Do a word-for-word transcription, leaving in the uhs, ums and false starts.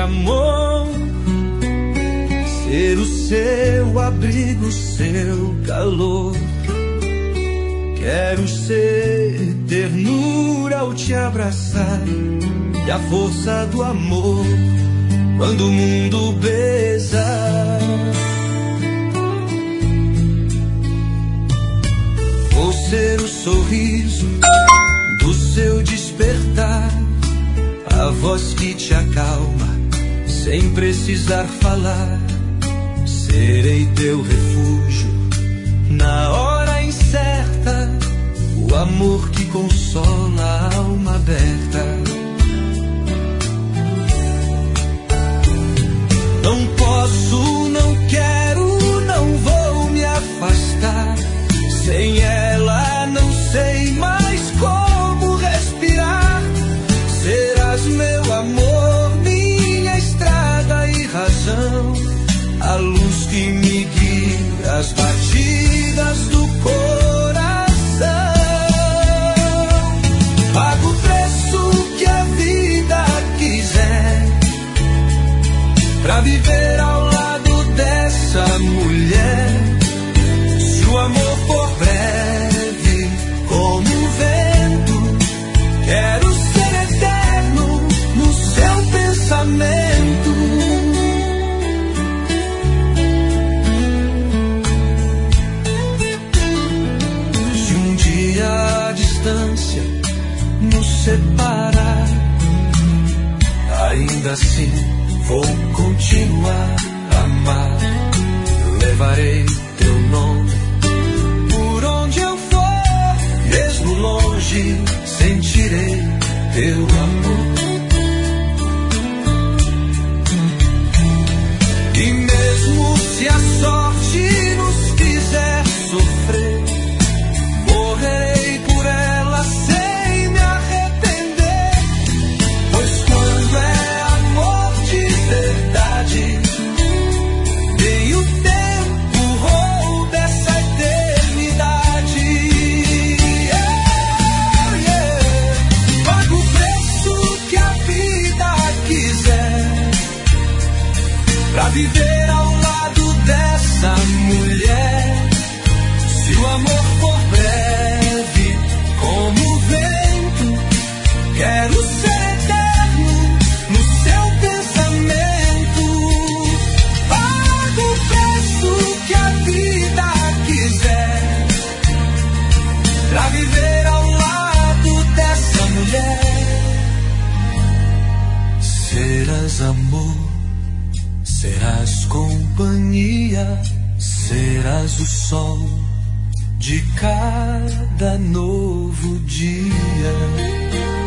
amor, ser o seu abrigo, seu calor. Quero ser ternura ao te abraçar e a força do amor quando o mundo pesa. Vou ser o sorriso do seu despertar, a voz que te acalma sem precisar falar. Serei teu refúgio na hora incerta, o amor que consola a alma aberta. Não posso, não quero, não vou me afastar. Sem ela não sei mais como respirar. Serás meu amor, minha estrada e razão, a luz que me guia as batidas do coração. Pago o preço que a vida quiser pra viver ao lado dessa mulher. Se o amor for breve como o vento, quero ser eterno no seu pensamento. Se um dia a distância nos separar, ainda assim vou continuar a amar. Levarei teu nome por onde eu for, mesmo longe sentirei teu amor. E mesmo se a sorte nos fizer sofrer, morrerei por ela sem me arrepender. Pois quando é amor de verdade, nem o tempo rouba essa eternidade. Yeah, yeah. Pago o preço que a vida quiser pra viver ao lado dessa mulher. Se o amor for breve como o vento, quero ser eterno no seu pensamento. Pago o preço que a vida quiser pra viver ao lado dessa mulher. Serás amor, serás companhia, serás o sol de cada novo dia.